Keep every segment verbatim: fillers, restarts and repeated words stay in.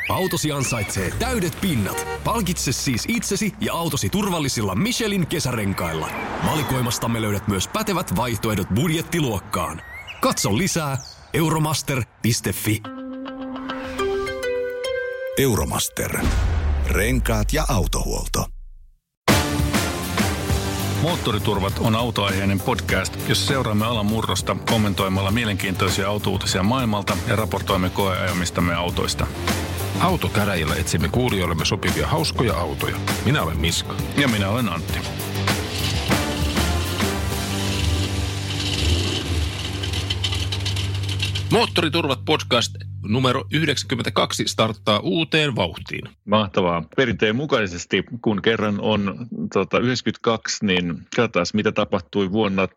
Autosi ansaitsee täydet pinnat. Palkitse siis itsesi ja autosi turvallisilla Michelin kesärenkailla. Valikoimastamme löydät myös pätevät vaihtoehdot budjettiluokkaan. Katso lisää euromaster piste fi. Euromaster. Renkaat ja autohuolto. Moottoriturvat on autoaiheinen podcast, jossa seuraamme alan murrosta kommentoimalla mielenkiintoisia autouutisia maailmalta ja raportoimme koeajamistamme autoista. Autokäräjillä etsimme kuulijoillemme sopivia hauskoja autoja. Minä olen Miska. Ja minä olen Antti. Moottoriturvat podcast numero yhdeksänkymmentäkaksi starttaa uuteen vauhtiin. Mahtavaa. Perinteen mukaisesti, kun kerran on tota, yhdeksänkymmentäkaksi, niin katsotaan, mitä tapahtui vuonna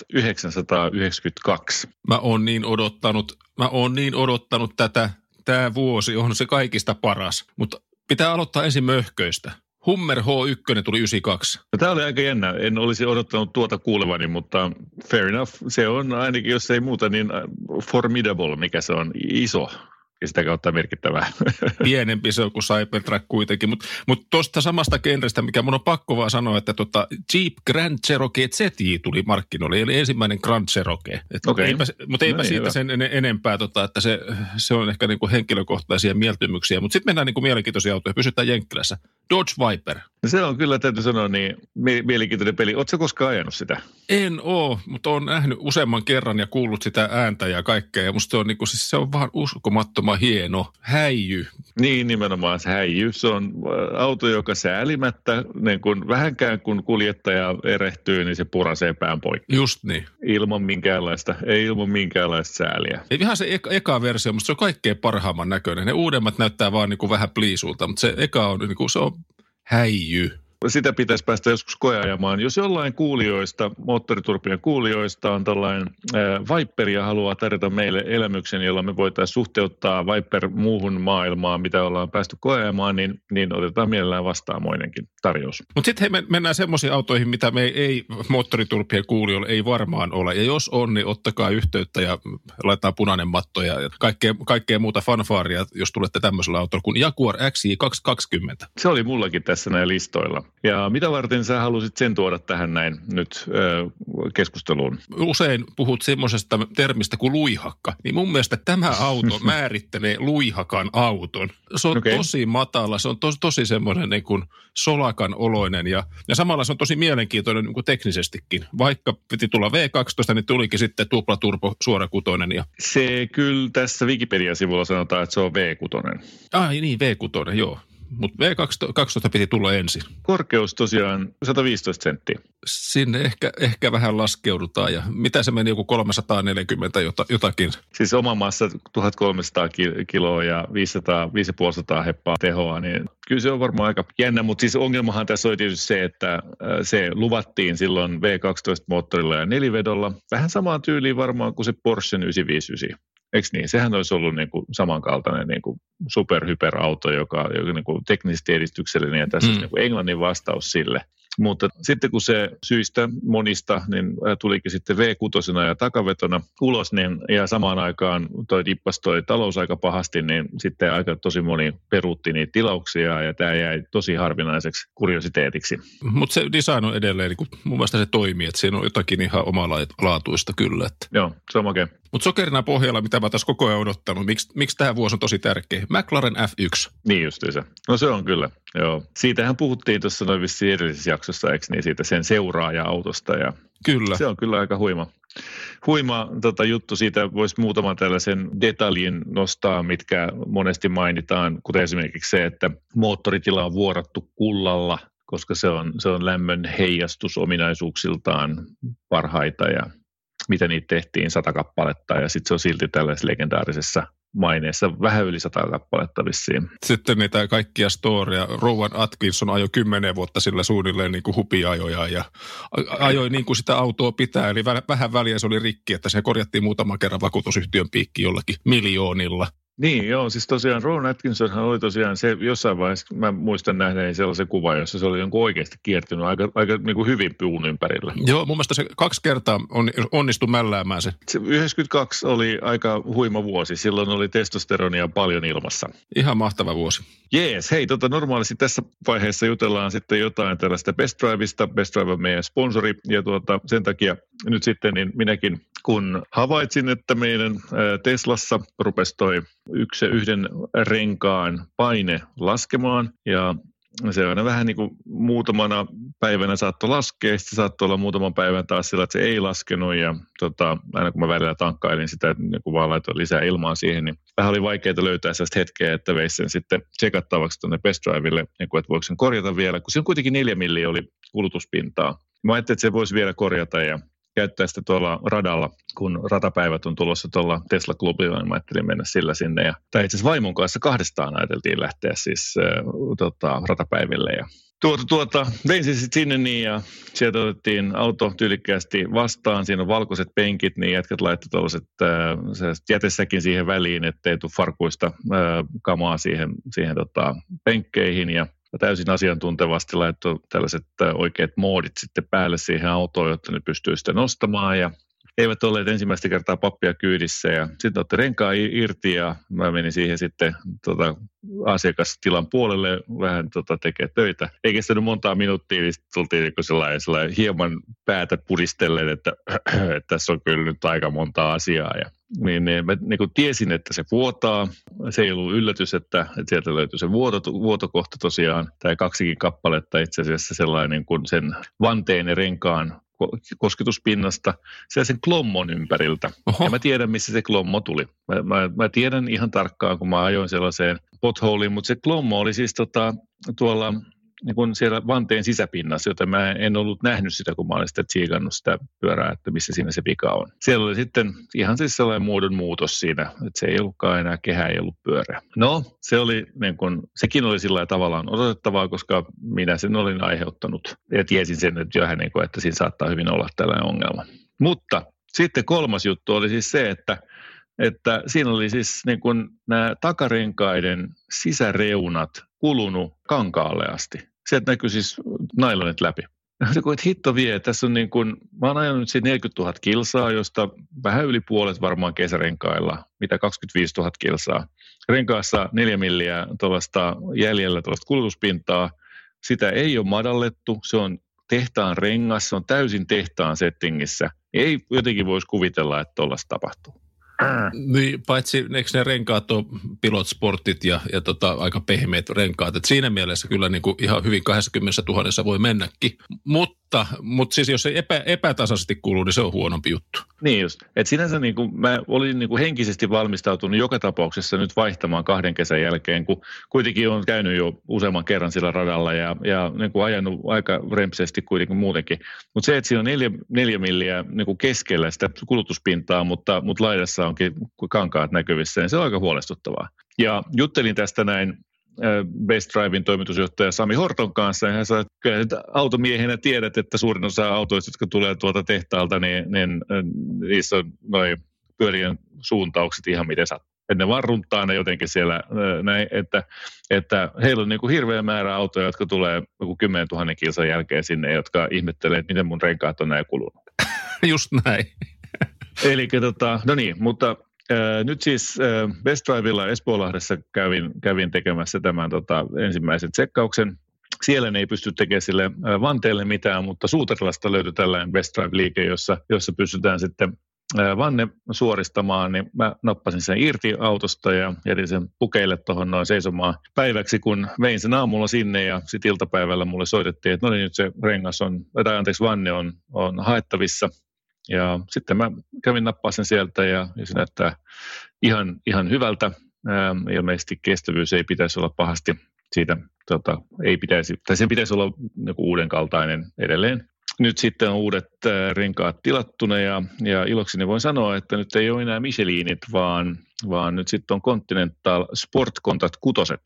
tuhatyhdeksänsataayhdeksänkymmentäkaksi. Mä oon niin odottanut, mä oon niin odottanut tätä. Tämä vuosi on se kaikista paras, mutta pitää aloittaa ensin möhköistä. Hummer H yksi tuli yhdeksänkymmentäkaksi. No, tämä oli aika jännä. En olisi odottanut tuota kuulevani, mutta fair enough. Se on ainakin, jos ei muuta, niin formidable, mikä se on, iso. Ja sitä kautta merkittävää. Pienempi se on kuin Cybertruck kuitenkin. Mutta mut tuosta samasta genrestä, mikä mun on pakko vaan sanoa, että tota Jeep Grand Cherokee Z J tuli markkinoille. Eli ensimmäinen Grand Cherokee. Okay. Eipä, mutta eipä no, siitä hyvä. Sen en, enempää, tota, että se, se on ehkä niinku henkilökohtaisia mieltymyksiä. Mutta sitten mennään niinku mielenkiintoisia autoja. Pysytään Jenkkilässä. Dodge Viper. Se on kyllä, täytyy sanoa, niin mielenkiintoinen peli. Ootko sä koskaan ajanut sitä? En oo, mutta oon nähnyt useamman kerran ja kuullut sitä ääntä ja kaikkea. Ja musta se on, niinku, siis se on vaan uskomattoman hieno häijy. Niin, nimenomaan se häijy. Se on auto, joka säälimättä, niin kun vähänkään kun kuljettaja erehtyy, niin se purasee pään poikki. Just niin. Ilman minkäänlaista, ei ilman minkäänlaista sääliä. Ei ihan se eka, eka versio, mutta se on kaikkein parhaamman näköinen. Ne uudemmat näyttää vaan niinku vähän pliisulta, mutta se eka on, niinku, se on häijy. Sitä pitäisi päästä joskus koeajamaan. Jos jollain kuulijoista, moottoriturpien kuulijoista on tällainen ää, Viper ja haluaa tarjota meille elämyksen, jolla me voitaisiin suhteuttaa Viper muuhun maailmaan, mitä ollaan päästy koeajamaan, niin, niin otetaan mielellään vastaamoinenkin tarjous. Mutta sitten me mennään semmoisiin autoihin, mitä me ei, ei moottoriturpien kuulijoille ei varmaan ole. Ja jos on, niin ottakaa yhteyttä ja laitetaan punainen matto ja kaikkea, kaikkea muuta fanfaaria, jos tulette tämmöisellä autolla kuin Jaguar X J kaksisataakaksikymmentä. Se oli mullakin tässä näin listoilla. Ja mitä varten sä halusit sen tuoda tähän näin nyt ö, keskusteluun? Usein puhut semmoisesta termistä kuin luihakka. Niin mun mielestä tämä auto määrittelee luihakan auton. Se on okay. Tosi matala, se on to, tosi semmoinen niin kuin solakan oloinen ja, ja samalla se on tosi mielenkiintoinen niin kuin teknisestikin. Vaikka piti tulla V kaksitoista, niin tulikin sitten tuplaturbo suorakutoinen. Ja... Se kyllä tässä Wikipedia-sivulla sanotaan, että se on V kuusi. Ai niin, V kuusi, joo. Mutta V kaksitoista piti tulla ensin. Korkeus tosiaan sata viisitoista senttiä. Sinne ehkä, ehkä vähän laskeudutaan ja mitä se meni joku kolmesataaneljäkymmentä jota, jotakin. Siis oma maassa tuhatkolmesataa kiloa ja viisisataa, viisisataayhdeksänkymmentä heppaa tehoa, niin kyllä se on varmaan aika jännä. Mutta siis ongelmahan tässä oli tietysti se, että se luvattiin silloin V kaksitoista moottorilla ja nelivedolla. Vähän samaan tyyliin varmaan kuin se Porsche yhdeksänsataayhdeksänkymmentäviisi. Eikö niin? Sehän olisi ollut niin kuin samankaltainen niin kuin superhyperauto, joka, joka niin kuin teknisesti edistyksellinen ja tässä mm. niin kuin Englannin vastaus sille. Mutta sitten kun se syistä monista, niin tulikin sitten V kuusi ja takavetona ulos, niin, ja samaan aikaan toi dippas toi talous aika pahasti, niin sitten aika tosi moni peruutti niitä tilauksia, ja tämä jäi tosi harvinaiseksi kuriositeetiksi. Mutta se design on edelleen, niin mun mielestä se toimii, että siinä on jotakin ihan omalaatuista kyllä. Että. Joo, se on makea. Mutta sokerina pohjalla, mitä mä tässä koko ajan odottanut, miksi, miksi tämä vuosi on tosi tärkeä? McLaren F yksi. Niin justiinsa. No se on kyllä, joo. Siitähän puhuttiin tuossa noin vissiin edellisessä jaksossa, eikö niin, siitä sen seuraaja-autosta. Ja kyllä. Se on kyllä aika huima. Huima tota, juttu, siitä voisi muutaman tällaisen detaljin nostaa, mitkä monesti mainitaan, kuten esimerkiksi se, että moottoritila on vuorattu kullalla, koska se on, se on lämmön heijastusominaisuuksiltaan parhaita ja mitä niitä tehtiin, sata kappaletta ja sitten se on silti tällaisessa legendaarisessa maineessa vähän yli sata kappaletta vissiin. Sitten niitä kaikkia storia. Rowan Atkinson ajoi kymmenen vuotta sillä suunnilleen niin kuin hupiajoja ja ajoi niin kuin sitä autoa pitää. Eli vähän väliä se oli rikki, että se korjattiin muutaman kerran vakuutusyhtiön piikki jollakin miljoonilla. Niin, joo, siis tosiaan Ron Atkinsonhan oli tosiaan se jossain vaiheessa, mä muistan nähneeni sellaisen kuvan, jossa se oli jonkun oikeasti kiertynyt aika, aika niin kuin hyvin puun ympärillä. Joo, mun mielestä se kaksi kertaa on, onnistui mälläämään se. se. yhdeksänkymmentäkaksi oli aika huima vuosi, silloin oli testosteronia paljon ilmassa. Ihan mahtava vuosi. Jees, hei, tota, normaalisti tässä vaiheessa jutellaan sitten jotain tällaista Best Driveista. Best Drive on meidän sponsori ja tuota, sen takia nyt sitten niin minäkin kun havaitsin, että meidän Teslassa rupesi toi yksi yhden renkaan paine laskemaan ja se aina vähän niin kuin muutamana päivänä saattoi laskea, sitten saattoi olla muutaman päivän taas sillä, että se ei laskenut ja tota, aina kun mä välillä tankkailin sitä, niin kun vaan laitoin lisää ilmaa siihen, niin vähän oli vaikeaa löytää sellaista hetkeä, että veisi sen sitten tsekattavaksi tuonne Best Drivelle, niin kuin, että voiko sen korjata vielä, kun se on kuitenkin neljä milliä oli kulutuspintaa. Mä ajattelin, että se voisi vielä korjata ja käyttää sitä tuolla radalla, kun ratapäivät on tulossa tuolla Tesla-klubilla, niin mä ajattelin mennä sillä sinne. Ja, tai itse asiassa vaimon kanssa kahdestaan ajateltiin lähteä siis äh, tota, ratapäiville. Ja tuota, tuota, vein se sitten sinne niin ja sieltä otettiin auto tyylikkäästi vastaan. Siinä on valkoiset penkit, niin jätkät laittoi tuollaiset äh, jätesäkin siihen väliin, ettei tule farkuista äh, kamaa siihen, siihen tota, penkkeihin ja täysin asiantuntevasti laittoi tällaiset oikeat moodit sitten päälle siihen autoon, jotta ne pystyy sitä nostamaan ja eivät olleet ensimmäistä kertaa pappia kyydissä ja sitten otti renkaa irti ja mä menin siihen sitten tota, asiakastilan puolelle vähän tota, tekee töitä. Ei kestänyt montaa minuuttia, niin tultiin niin sellainen, sellainen hieman päätä puristellen, että, että tässä on kyllä nyt aika monta asiaa ja niin, niin mä niin kuin tiesin, että se vuotaa. Se ei ollut yllätys, että, että sieltä löytyi se vuoto, vuotokohta tosiaan, tai kaksikin kappaletta itse asiassa sellainen kuin sen vanteen ja renkaan kosketuspinnasta, sen klommon ympäriltä. Oho. Ja mä tiedän, missä se klommo tuli. Mä, mä, mä tiedän ihan tarkkaan, kun mä ajoin sellaiseen potholeen, mutta se klommo oli siis tota, tuolla niin kuin siellä vanteen sisäpinnassa, joten mä en ollut nähnyt sitä, kun mä olin sitä tsiikannut sitä pyörää, että missä siinä se vika on. Siellä oli sitten ihan siis sellainen muodon muutos siinä, että se ei ollutkaan enää kehä, ei ollut pyörä. No, se oli, niin kuin, sekin oli sillä lailla tavallaan odotettavaa, koska minä sen olin aiheuttanut ja tiesin sen, että, johan, niin kuin, että siinä saattaa hyvin olla tällainen ongelma. Mutta sitten kolmas juttu oli siis se, että että siinä oli siis niin kuin nämä takarenkaiden sisäreunat kulunut kankaalle asti. Sieltä näkyy siis nailonit läpi. Se kun, että hitto vie, tässä on niin kuin, mä oon ajanut siitä neljäkymmentätuhatta kilsaa, josta vähän yli puolet varmaan kesärenkailla, mitä kaksikymmentäviisituhatta kilsaa. Renkaassa neljä milliä tuollaista jäljellä tuollaista kulutuspintaa. Sitä ei ole madallettu, se on tehtaan rengas, se on täysin tehtaan settingissä. Ei jotenkin voisi kuvitella, että tuollaista tapahtuu. Niin, paitsi eikö ne renkaat on Pilot Sportit ja, ja tota, aika pehmeät renkaat. Et siinä mielessä kyllä niin kuin ihan hyvin kaksikymmentätuhatta voi mennäkin. Mutta, mutta siis jos se epä, epätasaisesti kuuluu, niin se on huonompi juttu. Niin just. Et sinänsä niin kuin mä olin niin kuin henkisesti valmistautunut joka tapauksessa nyt vaihtamaan kahden kesän jälkeen, kun kuitenkin olen käynyt jo useamman kerran sillä radalla ja, ja niin kuin ajanut aika rempsesti kuitenkin muutenkin. Mutta se, että siinä on neljä, neljä milliä niin kuin keskellä sitä kulutuspintaa, mutta, mutta laidassa onkin kankaat näkyvissä, niin se on aika huolestuttavaa. Ja juttelin tästä näin Best Driven toimitusjohtaja Sami Horton kanssa, ja hän sanoi, että automiehenä tiedät, että suurin osa autoista, jotka tulee tuolta tehtaalta, niin, niin niissä on noin pyörien suuntaukset ihan miten sattuu. Että ne vaan runttaa ne jotenkin siellä näin, että, että heillä on niin kuin hirveä määrä autoja, jotka tulee kymmenen tuhatta kilsan jälkeen sinne, jotka ihmettelee, että miten mun renkaat on näin kulunut. Just näin. Eli tota, no niin, mutta Äh, nyt siis äh, Best Drivella Espoolahdessa kävin, kävin tekemässä tämän tota, ensimmäisen tsekkauksen. Siellä ne ei pysty tekemään sille äh, vanteelle mitään, mutta Suutarilasta löytyi tällainen Best Drive-liike, jossa, jossa pystytään sitten äh, vanne suoristamaan. Niin mä nappasin sen irti autosta ja jätin sen pukeille tuohon noin seisomaan päiväksi, kun vein sen aamulla sinne ja sitten iltapäivällä mulle soitettiin, että no niin, nyt se rengas on, tai anteeksi vanne on, on haettavissa. Ja sitten mä kävin nappaa sen sieltä ja, ja se näyttää ihan, ihan hyvältä. Ähm, ilmeisesti kestävyys ei pitäisi olla pahasti siitä, tota, ei pitäisi, tai sen pitäisi olla joku uuden kaltainen edelleen. Nyt sitten on uudet äh, renkaat tilattuna ja, ja ilokseni voin sanoa, että nyt ei ole enää Michelinit, vaan, vaan nyt sitten on Continental Sport Contact kutoset.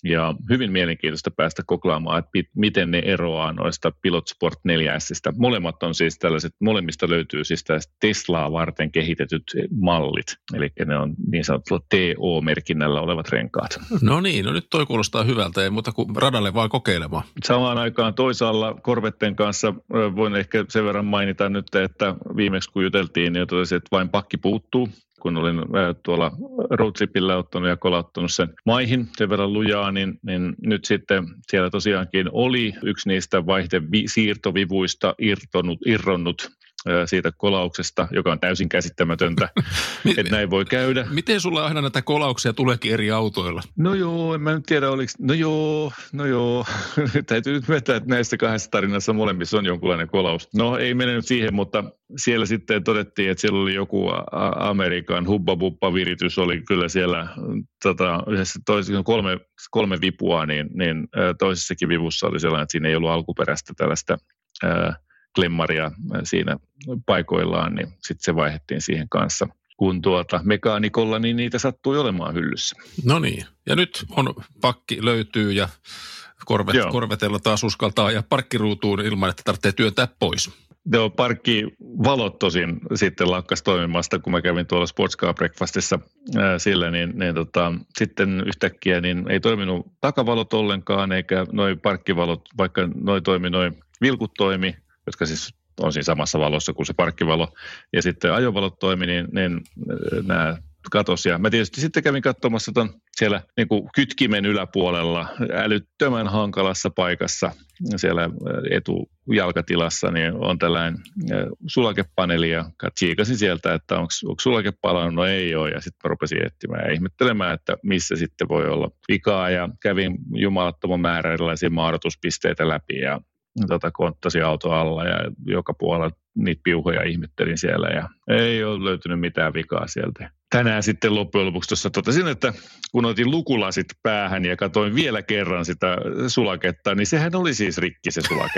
Ja hyvin mielenkiintoista päästä koklaamaan, että miten ne eroaa noista Pilot Sport neljä S:istä. Molemmat on siis tällaiset, molemmista löytyy siis tällaiset Teslaa varten kehitetyt mallit. Eli ne on niin sanotulla T O-merkinnällä olevat renkaat. No niin, no nyt toi kuulostaa hyvältä, ei muuta kuin radalle vaan kokeilemaan. Samaan aikaan toisaalla Corvetten kanssa voin ehkä sen verran mainita nyt, että viimeksi kun juteltiin, niin totesin, että vain pakki puuttuu. Kun olin tuolla roadtripillä ottanut ja kolauttanut sen maihin sen verran lujaa, niin, niin nyt sitten siellä tosiaankin oli yksi niistä vaihdesiirtovivuista irtonut, irronnut siitä kolauksesta, joka on täysin käsittämätöntä, että näin voi käydä. Miten sulla aina näitä kolauksia tuleekin eri autoilla? No joo, en mä nyt tiedä, oliko, no joo, no joo, täytyy nyt myöntää, että näissä kahdessa tarinassa molemmissa on jonkunlainen kolaus. No ei mene nyt siihen, mutta siellä sitten todettiin, että siellä oli joku Amerikan hubba-bubba-viritys, oli kyllä siellä tota, yhdessä toisessa kolme, kolme vipua, niin, niin toisessakin vivussa oli sellainen, että siinä ei ollut alkuperäistä tällaista ää, klemmaria siinä paikoillaan, niin sitten se vaihdettiin siihen kanssa. Kun tuota mekaanikolla, niin niitä sattui olemaan hyllyssä. No niin, ja nyt on pakki löytyy ja korvet, korvetella taas uskaltaa ja parkkiruutuun ilman, että tarvitsee työntää pois. Joo, parkkivalot tosin sitten lakkas toimimasta, kun mä kävin tuolla Sports Car Breakfastissa ää, sillä, niin, niin tota, sitten yhtäkkiä niin ei toiminut takavalot ollenkaan, eikä noi parkkivalot, vaikka noi toimi, noi vilkut toimi, jotka siis on siinä samassa valossa kuin se parkkivalo, ja sitten ajovalot toimi, niin, niin nämä katosi. Ja mä tietysti sitten kävin katsomassa ton siellä niin kuin kytkimen yläpuolella älyttömän hankalassa paikassa siellä etujalkatilassa, niin on tällainen sulakepaneeli, ja tsiikasin sieltä, että onko sulake palannut, no ei ole, ja sitten mä rupesin etsimään ja ihmettelemään, että missä sitten voi olla vikaa, ja kävin jumalattoman määrä erilaisia maadotuspisteitä läpi, ja Tota, konttasi auto alla ja joka puolella niitä piuhoja ihmettelin siellä ja ei ole löytynyt mitään vikaa sieltä. Tänään sitten loppujen lopuksi tuossa totesin, että kun otin lukulasit päähän ja katsoin vielä kerran sitä sulaketta, niin sehän oli siis rikki se sulake.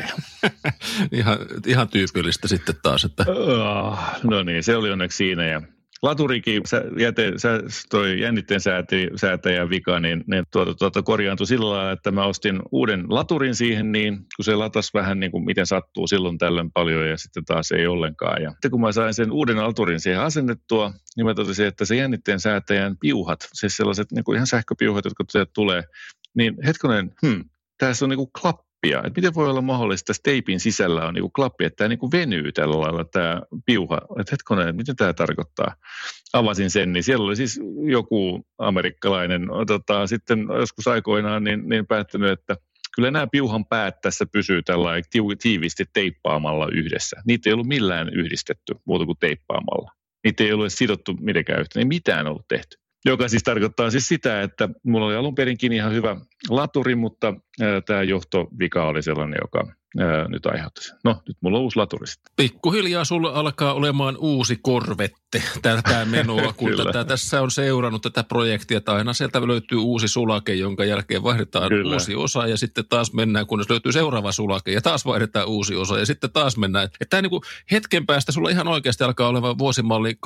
ihan, ihan tyypillistä sitten taas. Että... no niin, se oli onneksi siinä ja laturikin, sä, jäte, sä, toi jännitteen sääti, säätäjän vika, niin, niin tuota, tuota korjaantui sillä lailla, että mä ostin uuden laturin siihen, niin kun se latasi vähän niin kuin miten sattuu silloin tällöin paljon ja sitten taas ei ollenkaan. Ja sitten kun mä sain sen uuden laturin siihen asennettua, niin mä totesin, että se jännitteen säätäjän piuhat, siis sellaiset niin kuin ihan sähköpiuhat, jotka tulee, niin hetkonen, hmm, tässä on niin kuin klappi. Että miten voi olla mahdollista, että teipin sisällä on niinku klappi, että tämä niinku venyy tällä lailla tämä piuha. Että hetkonen, mitä tämä tarkoittaa? Avasin sen, niin siellä oli siis joku amerikkalainen tota, sitten joskus aikoinaan niin, niin päättänyt, että kyllä nämä piuhan päät tässä pysyy tällä tiiviisti teippaamalla yhdessä. Niitä ei ollut millään yhdistetty muuta kuin teippaamalla. Niitä ei ollut sidottu mitenkään yhteen, ei mitään ollut tehty. Joka siis tarkoittaa siis sitä, että mulla oli alun perinkin ihan hyvä laturi, mutta ää, tämä johtovika oli sellainen, joka ää, nyt aiheutti sen. No, nyt mulla on uusi laturi sitten. Pikkuhiljaa sulla alkaa olemaan uusi Corvette tätä menoa, kun tätä, tässä on seurannut tätä projektia. Tai aina sieltä löytyy uusi sulake, jonka jälkeen vaihdetaan Kyllä. uusi osa ja sitten taas mennään, kunnes löytyy seuraava sulake ja taas vaihdetaan uusi osa ja sitten taas mennään. Että tämä niin kuin hetken päästä sulla ihan oikeasti alkaa olemaan vuosimalli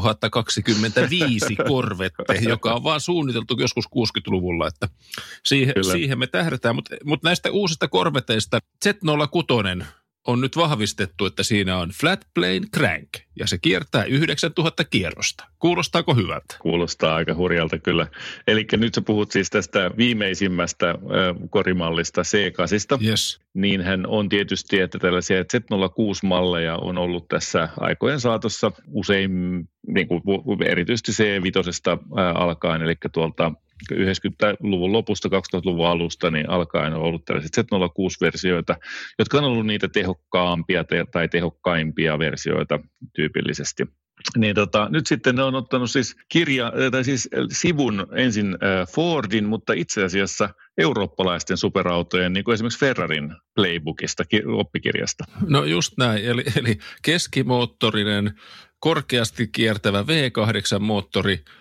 kaksituhattakaksikymmentäviisi Corvette, joka on vaan suunniteltu joskus kuusikymmentäluvulla, että siihen, siihen me tähdätään. Mutta mut näistä uusista Corvetteista Z nolla kuusi on nyt vahvistettu, että siinä on flat plane crank ja se kiertää yhdeksäntuhatta kierrosta. Kuulostaako hyvältä? Kuulostaa aika hurjalta kyllä. Eli nyt sä puhut siis tästä viimeisimmästä äh, korimallista C kahdeksan. Yes. Niinhän on tietysti, että tällaisia Z nolla kuusi malleja on ollut tässä aikojen saatossa usein, niin kuin erityisesti C viisi äh, alkaen, eli tuolta yhdeksänkymmentäluvun lopusta, kaksituhattaluvun alusta niin alkaen on ollut tällaiset Z nolla kuusi-versioita, jotka on ollut niitä tehokkaampia te- tai tehokkaimpia versioita tyypillisesti. Niin tota, nyt sitten ne on ottanut siis, kirja, tai siis sivun ensin äh, Fordin, mutta itse asiassa eurooppalaisten superautojen, niin kuin esimerkiksi Ferrarin playbookista, ki- oppikirjasta. No just näin, eli, eli keskimoottorinen, korkeasti kiertävä V kahdeksan-moottori,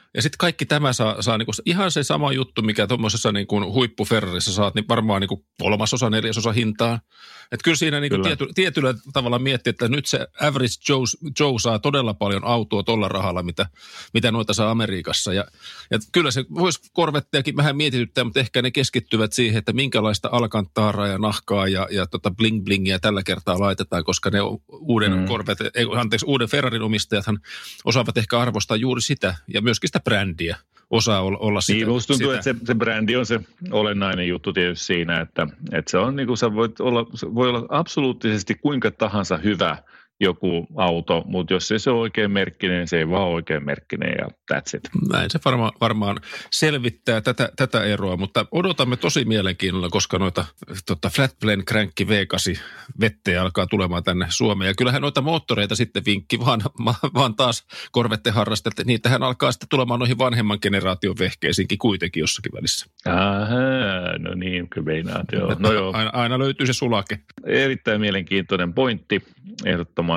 Ja sitten kaikki tämä saa, saa niinku ihan se sama juttu, mikä tuommoisessa niinku huippuferrarissa saat, niin varmaan niinku kolmasosa, neljäsosa hintaan. Että kyllä siinä niinku tiety, tietyllä tavalla miettii, että nyt se average Joe, Joe saa todella paljon autoa tuolla rahalla, mitä, mitä noita saa Amerikassa. Ja, ja kyllä se voisi Corvetteakin vähän mietityttää, mutta ehkä ne keskittyvät siihen, että minkälaista alkantaraa ja nahkaa ja, ja tota bling blingiä tällä kertaa laitetaan, koska ne uuden mm. Corvette, anteeksi, uuden Ferrarin omistajathan osaavat ehkä arvostaa juuri sitä ja myöskin sitä brändiä osaa olla sitä. Niin, musta tuntuu, sitä. että se, se brändi on se olennainen juttu tietysti siinä, että, että se on niin kuin sä voit olla, voi olla absoluuttisesti kuinka tahansa hyvä joku auto, mutta jos ei se ole oikein merkkinen, se ei vaan ole oikein merkkinen ja that's it. Näin se varma, varmaan selvittää tätä, tätä eroa, mutta odotamme tosi mielenkiinnolla, koska noita tota Flatplane Crankki V kahdeksan vettejä alkaa tulemaan tänne Suomeen. Ja kyllähän noita moottoreita sitten vinkki, vaan, vaan taas Corvette harrastelta, niitähän alkaa sitten tulemaan noihin vanhemman generaation vehkeisiinkin kuitenkin jossakin välissä. Aha, no niin, kyllä meinaat, joo. No joo. Aina, aina löytyy se sulake. Erittäin mielenkiintoinen pointti, ehdottomasti.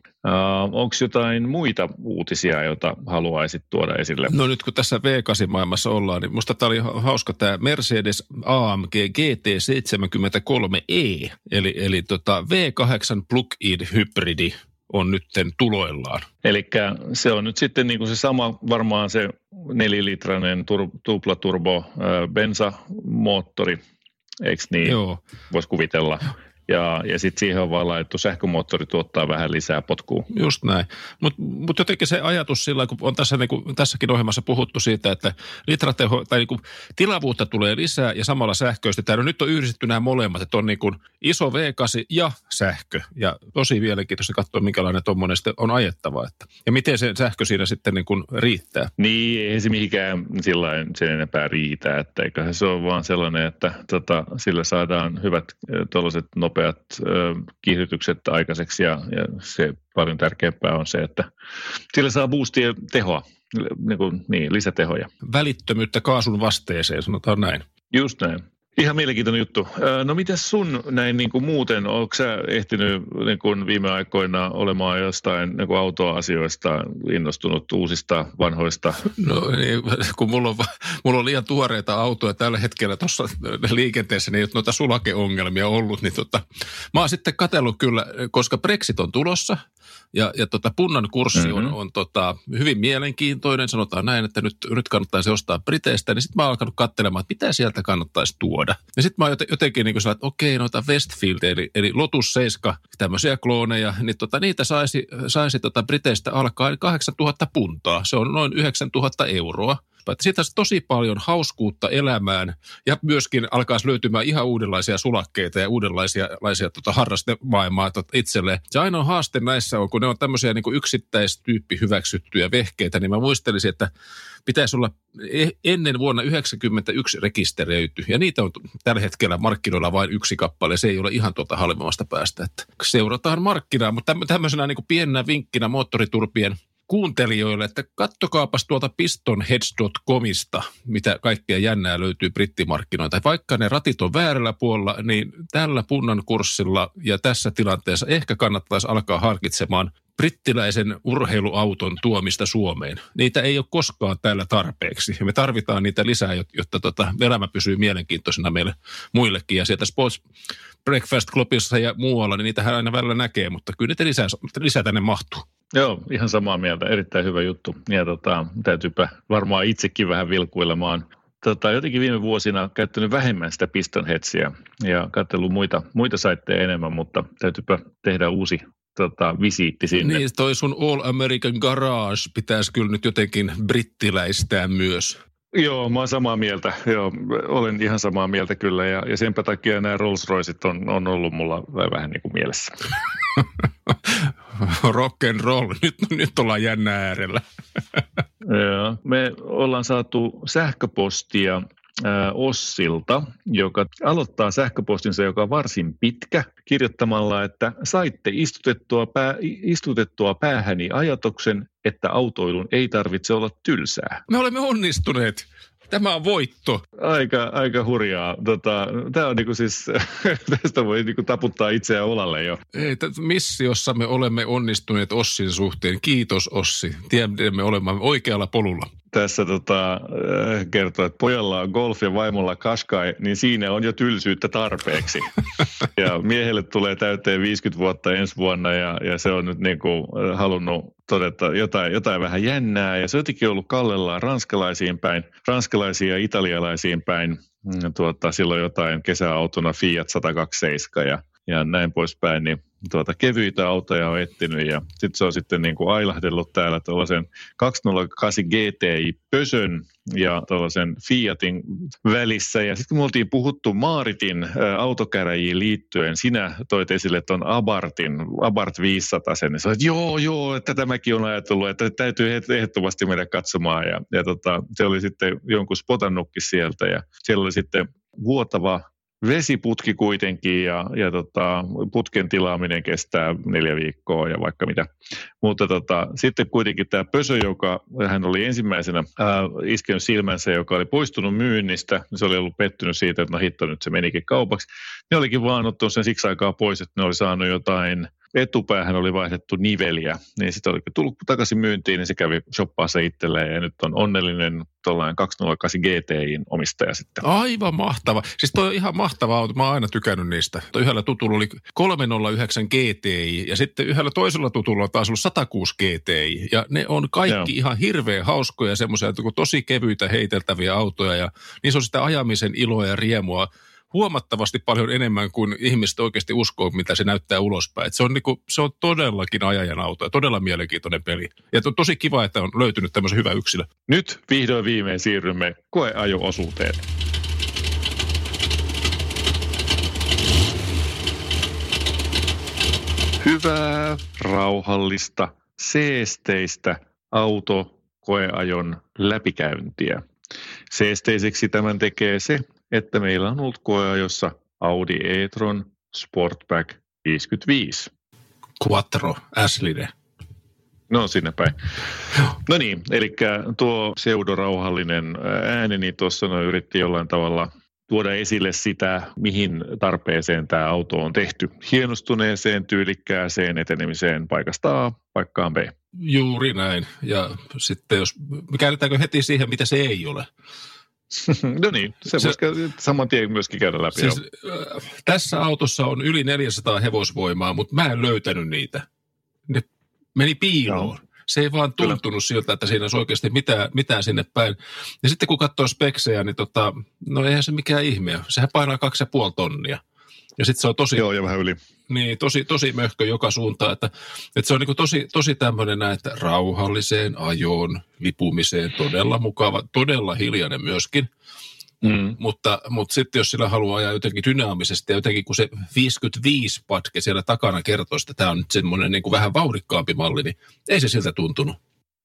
Uh, onko jotain muita uutisia, joita haluaisit tuoda esille? No nyt kun tässä V kahdeksan maailmassa ollaan, niin musta tämä oli hauska tämä Mercedes A M G G T seitsemänkymmentäkolme E, eli, eli tota V kahdeksan plug-in hybridi on nytten tuloillaan. Eli se on nyt sitten niin kuin se sama, varmaan se nelilitrainen tur- tuplaturbo äh, bensamoottori, eikö niin? Joo. Voisi kuvitella. Ja, ja sitten siihen on vaan laitettu sähkömoottori tuottaa vähän lisää potkua. Just näin. Mutta mut jotenkin se ajatus sillä, kun on tässä, niinku, tässäkin ohjelmassa puhuttu siitä, että litrateho, tai niinku, tilavuutta tulee lisää ja samalla sähköistetään. No nyt on yhdistetty nämä molemmat, että on niinku iso V kahdeksan ja sähkö. Ja tosi mielenkiintoista katsoa, minkälainen tuommoinen sitten on ajettava. Että. Ja miten se sähkö siinä sitten niinku riittää. Niin, ei se mihinkään sillain sen enempää riitä. Että eiköhän se ole vaan sellainen, että tota, sillä saadaan hyvät tuollaiset nopeat ö, kiihdytykset aikaiseksi ja, ja se paljon tärkeämpää on se, että sillä saa boostia tehoa, niin, kuin, niin lisätehoja. Välittömyyttä kaasun vasteeseen, sanotaan näin. Just näin. Ihan mielenkiintoinen juttu. No mitäs sun näin niin kuin muuten, oletko sä ehtinyt niin kuin viime aikoina olemaan jostain niin kuin autoasioista innostunut uusista vanhoista? No niin, kun mulla on, mulla on liian tuoreita autoja tällä hetkellä tuossa liikenteessä, niin ei ole noita sulakeongelmia ollut, niin tota, mä oon sitten katsellut kyllä, koska Brexit on tulossa ja, ja tota punnan kurssi mm-hmm. on, on tota, hyvin mielenkiintoinen, sanotaan näin, että nyt, nyt kannattaisi ostaa Briteistä, niin sitten mä oon alkanut katselemaan, että mitä sieltä kannattaisi tuoda. Ja sitten mä oon jotenkin niin kuin sellainen, että okei, noita Westfield, eli, eli Lotus seitsemän, tämmöisiä klooneja, niin tota, niitä saisi, saisi tota Briteistä alkaa kahdeksantuhatta puntaa. Se on noin yhdeksäntuhatta euroa. Siitä on tosi paljon hauskuutta elämään ja myöskin alkaisi löytymään ihan uudenlaisia sulakkeita ja uudenlaisia laisia, tota, harrastemaailmaa tota, itselleen. Se ainoa haaste näissä on, kun ne on tämmöisiä niin kuin yksittäistyyppi hyväksyttyjä vehkeitä, niin mä muistelisin, että pitäisi olla ennen vuonna yhdeksänkymmentäyksi rekisteröity. Ja niitä on tällä hetkellä markkinoilla vain yksi kappale. Se ei ole ihan tuota halvemmasta päästä. Että seurataan markkinaa, mutta tämmöisenä niin kuin pienenä vinkkinä moottoriturpien kuuntelijoille, että kattokaapas tuolta pistonheads piste comista, mitä kaikkea jännää löytyy brittimarkkinoilta. Vaikka ne ratit on väärällä puolella, niin tällä punnan kurssilla ja tässä tilanteessa ehkä kannattaisi alkaa harkitsemaan brittiläisen urheiluauton tuomista Suomeen. Niitä ei ole koskaan täällä tarpeeksi. Me tarvitaan niitä lisää, jotta tota elämä pysyy mielenkiintoisena meille muillekin. Ja sieltä Sports Breakfast Clubissa ja muualla, niin niitähän aina välillä näkee, mutta kyllä niitä lisää, lisää tänne mahtuu. Joo, ihan samaa mieltä. Erittäin hyvä juttu. Ja tota, täytyypä varmaan itsekin vähän vilkuilemaan. Tota, jotenkin viime vuosina käyttänyt vähemmän sitä pistonheadsia ja katsellut muita, muita saitteja enemmän, mutta täytyypä tehdä uusi tota, visiitti sinne. Niin, toi sun All American Garage pitäisi kyllä nyt jotenkin brittiläistää myös. Joo, mä oon samaa mieltä. Joo, olen ihan samaa mieltä kyllä ja, ja senpä takia nämä Rolls Roycet on, on ollut mulla vähän niin kuin mielessä. Rock and roll. Nyt, nyt ollaan jännä äärellä. Joo, me ollaan saatu sähköpostia ää, Ossilta, joka aloittaa sähköpostinsa, joka on varsin pitkä, kirjoittamalla, että saitte istutettua, pää, istutettua päähäni ajatuksen, että autoilun ei tarvitse olla tylsää. Me olemme onnistuneet. Tämä on voitto. Aika, aika hurjaa. Tota, tämä on niinku siis, tästä voi niinku taputtaa itseään olalle jo. Ei, t- missiossa me olemme onnistuneet Ossin suhteen. Kiitos Ossi. Tiedämme olemaan oikealla polulla. tässä tota, kertoo, että pojalla on Golf ja vaimolla Qashqai, niin siinä on jo tylsyyttä tarpeeksi. Ja miehelle tulee täyteen viisikymmentä vuotta ensi vuonna ja, ja se on nyt niin kuin halunnut todeta jotain, jotain vähän jännää. Ja se on jotenkin ollut kallellaan ranskalaisiin päin, ranskalaisiin ja italialaisiin päin. Tuota, silloin jotain kesäautona Fiat sata kaksikymmentäseitsemän ja, ja näin poispäin, niin tuota, kevyitä autoja on etsinyt ja sitten se on sitten niin kuin ailahdellut täällä tuollaisen kaksisataakahdeksan G T I-pösön ja tuollaisen Fiatin välissä. Ja sitten kun me oltiin puhuttu Maaritin ä, autokäräjiin liittyen, sinä toit esille tuon Abartin, Abart viisisataa, niin sanoit, että joo, joo, tätä mäkin olen ajatellut, että täytyy ehdottomasti mennä katsomaan. Ja, ja tota, se oli sitten jonkun spotannutkin sieltä ja siellä oli sitten vuotava vesiputki kuitenkin ja, ja tota, putken tilaaminen kestää neljä viikkoa ja vaikka mitä. Mutta tota, sitten kuitenkin tämä pösö, joka hän oli ensimmäisenä ää, iskenyt silmänsä, joka oli poistunut myynnistä, niin se oli ollut pettynyt siitä, että no hitto nyt se menikin kaupaksi. Ne olikin vaan ottanut sen siksi aikaa pois, että ne oli saanut jotain, etupäähän oli vaihdettu niveliä, niin sitten oli tullut takaisin myyntiin, niin se kävi shoppaassa itselleen ja nyt on onnellinen tuollainen kaksisataakahdeksan G T I:n omistaja sitten. Aivan mahtava. Siis toi on ihan mahtava auto. Mä oon aina tykännyt niistä. Toi yhdellä tutulla oli kolmesataayhdeksän G T I ja sitten yhdellä toisella tutulla on taas ollut sata kuusi G T I. Ja ne on kaikki Joo. ihan hirveän hauskoja, semmoisia tosi kevyitä heiteltäviä autoja ja niissä on sitä ajamisen iloa ja riemua huomattavasti paljon enemmän kuin ihmiset oikeasti uskoo, mitä se näyttää ulospäin. Se on, niinku, se on todellakin ajajan auto ja todella mielenkiintoinen peli. Ja to, tosi kiva, että on löytynyt tämmöisen hyvä yksilö. Nyt vihdoin viimein siirrymme koeajo-osuuteen. Hyvää, rauhallista, seesteistä autokoeajon läpikäyntiä. Seesteiseksi tämän tekee se, että meillä on ollut koeajossa Audi e-tron Sportback viisikymmentäviisi. Quattro, S-line. No sinne päin. No niin, eli tuo pseudorauhallinen ääneni tuossa no, yritti jollain tavalla tuoda esille sitä, mihin tarpeeseen tämä auto on tehty. Hienostuneeseen, tyylikkääseen etenemiseen paikasta A paikkaan B. Juuri näin. Ja sitten jos, käydetäänkö heti siihen, mitä se ei ole? No niin, se, se voisi saman tien myöskin käydä läpi. Siis, äh, tässä autossa on yli neljäsataa hevosvoimaa, mutta mä en löytänyt niitä. Ne meni piiloon. No. Se ei vaan tuntunut Kyllä. siltä, että siinä olisi oikeasti mitään, mitään sinne päin. Ja sitten kun katsoo speksejä, niin tota, no eihän se mikään ihme. Sehän painaa kaksi ja puoli tonnia. Ja sitten se on tosi... Joo, ja vähän yli. Niin, tosi, tosi möhkö joka suuntaan. Että, että se on niin tosi, tosi tämmöinen näin, että rauhalliseen ajoon, lipumiseen, todella mukava, todella hiljainen myöskin. Mm. Mutta, mutta sitten jos sillä haluaa ajaa jotenkin dynaamisesti ja jotenkin kun se viisikymmentäviisi patke siellä takana kertoo, että tämä on nyt semmoinen niin kuin vähän vauhdikkaampi malli, niin ei se siltä tuntunut.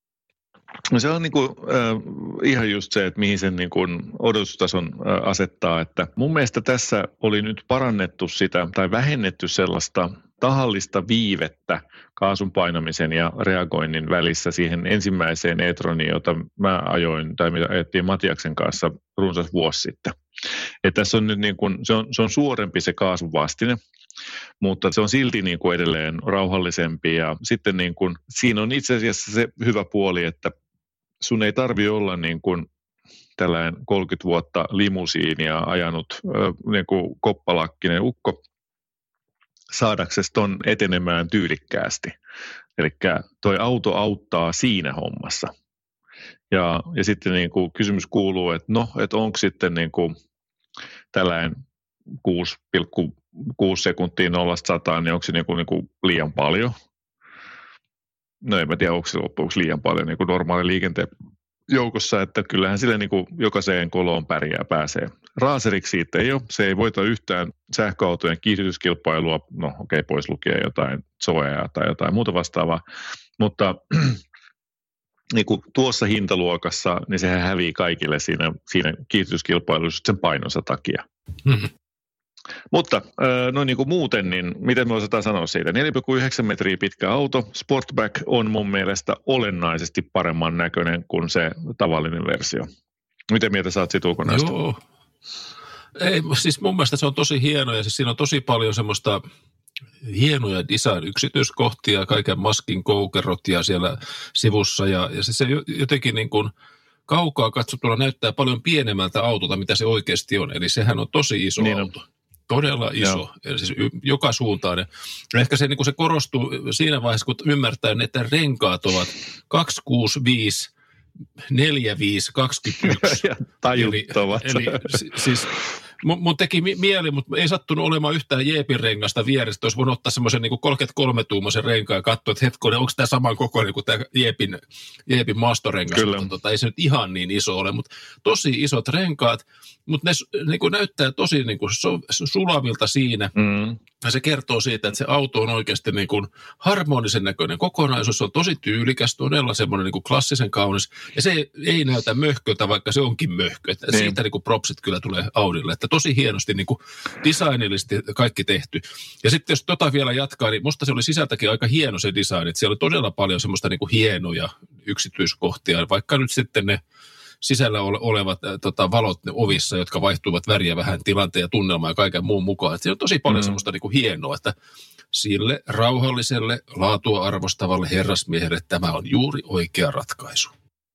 Se on niin kuin, äh, ihan just se, että mihin sen niin kuin odotustason äh, asettaa, että mun mielestä tässä oli nyt parannettu sitä tai vähennetty sellaista tahallista viivettä kaasun painamisen ja reagoinnin välissä siihen ensimmäiseen e-troniin, jota mä ajoin tai mitä ajettiin Matiaksen kanssa runsas vuosi sitten. Että tässä on nyt niin kuin, se on, se on suorempi se kaasun vastine, mutta se on silti niin kuin edelleen rauhallisempi ja sitten niin kuin, siinä on itse asiassa se hyvä puoli, että sun ei tarvitse olla niin kuin tällainen kolmekymmentä vuotta limusiinia ajanut niin kuin koppalakkinen ukko saadaksesi ton etenemään tyylikkäästi. Eli toi auto auttaa siinä hommassa. Ja, ja sitten niin kuin kysymys kuuluu, että no, että onko sitten niin kuin tällainen kuusi pilkku kuusi sekuntia nollasta sataan, niin onko se niin kuin, niin kuin liian paljon? No en mä tiedä, onko se loppuksi liian paljon niin kuin normaali liikenteen joukossa, että kyllähän sille niin kuin jokaiseen koloon pärjää pääsee. Raaseriksi siitä ei ole, se ei voita yhtään sähköautojen kiihdytyskilpailua, no okei, okay, pois lukee jotain Zoea tai jotain muuta vastaavaa, mutta niin kuin tuossa hintaluokassa, niin sehän hävii kaikille siinä, siinä kiihdytyskilpailussa sen painonsa takia. Mm-hmm. Mutta noin niin kuin muuten, niin miten me osataan sanoa siitä? neljä pilkku yhdeksän metriä pitkä auto. Sportback on mun mielestä olennaisesti paremman näköinen kuin se tavallinen versio. Miten mieltä sä oot siitä ulkonaista? Joo. Ei, siis mun mielestä se on tosi hieno ja siis siinä on tosi paljon semmoista hienoja design-yksityiskohtia, kaiken maskin koukerot ja siellä sivussa ja, ja siis se jotenkin niin kuin kaukaa katsottuna näyttää paljon pienemmältä autolta, mitä se oikeasti on. Eli sehän on tosi iso niin auto. On. Todella iso, eli siis joka suuntaan. Ja ehkä se, niin kuin se korostuu siinä vaiheessa, kun ymmärtää, että renkaat ovat kaksi kuusi viisi neljä viisi kaksikymmentäyksi. Tajuttavat. Eli, eli siis mun, mun teki mieli, mutta ei sattunut olemaan yhtään Jeepin rengasta vieressä. Olisi voinut ottaa semmoisen niin kolmekymmentäkolme-tuumaisen renkaan ja katsoa, että hetkonen, onko tämä saman kokoinen kuin tämä Jeepin, Jeepin maastorengas. Kyllä. Tota, ei se nyt ihan niin iso ole, mutta tosi isot renkaat. Mutta ne niin kuin näyttää tosi niin kuin so, sulavilta siinä. Mm. Ja se kertoo siitä, että se auto on oikeasti niin kuin harmonisen näköinen kokonaisuus. Se on tosi tyylikäs, todella semmoinen niin kuin klassisen kaunis. Ja se ei, ei näytä möhköltä, vaikka se onkin möhkö. Että niin. Siitä niin kuin propsit kyllä tulee Audille. Että tosi hienosti niin kuin designillisesti kaikki tehty. Ja sitten jos tota vielä jatkaa, niin musta se oli sisältäkin aika hieno se design. Että siellä oli todella paljon semmoista niin kuin hienoja yksityiskohtia. Vaikka nyt sitten ne sisällä olevat äh, tota, valot ovissa, jotka vaihtuvat väriä vähän tilanteen ja tunnelmaa ja kaiken muun mukaan. Että siinä on tosi paljon mm. semmoista niin kuin hienoa, että sille rauhalliselle, laatua arvostavalle herrasmiehelle tämä on juuri oikea ratkaisu.